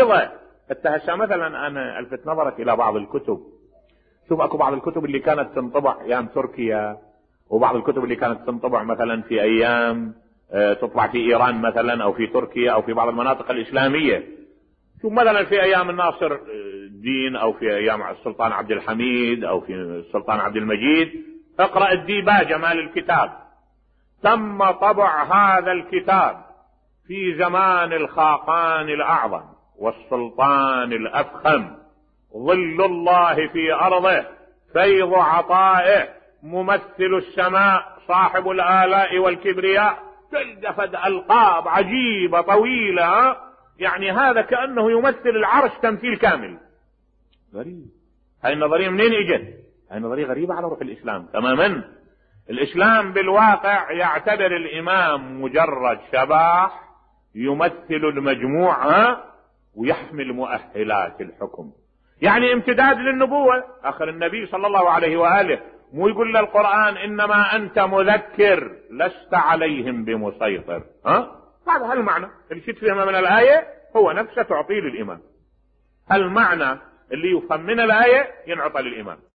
غامضة. حتى هسه مثلا انا الفت نظرك الى بعض الكتب. شوف اكو بعض الكتب اللي كانت تنطبع ايام تركيا، وبعض الكتب اللي كانت تنطبع مثلا في ايام تطبع في ايران مثلا او في تركيا او في بعض المناطق الاسلامية. شوف مثلا في ايام الناصر الدين او في ايام السلطان عبد الحميد او في السلطان عبد المجيد، اقرأ الديباجة مال الكتاب. تم طبع هذا الكتاب في زمان الخاقان الاعظم والسلطان الافخم، ظل الله في ارضه، فيض عطائه، ممثل السماء، صاحب الالاء والكبرياء، تلدفت القاب عجيبة طويلة. يعني هذا كأنه يمثل العرش تمثيل كامل. غريب. هاي النظرية منين اجت؟ هاي نظرية غريبة على روح الاسلام تماما. الاسلام بالواقع يعتبر الامام مجرد شباح يمثل المجموعة ويحمل مؤهلات الحكم، يعني امتداد للنبوة. اخر النبي صلى الله عليه وآله مو يقول للقرآن انما انت مذكر لست عليهم بمسيطر؟ هذا المعنى اللي تفهمه من الآية هو نفسه تعطيه للإمام. المعنى اللي يفهم من الآية ينعطى للإمام.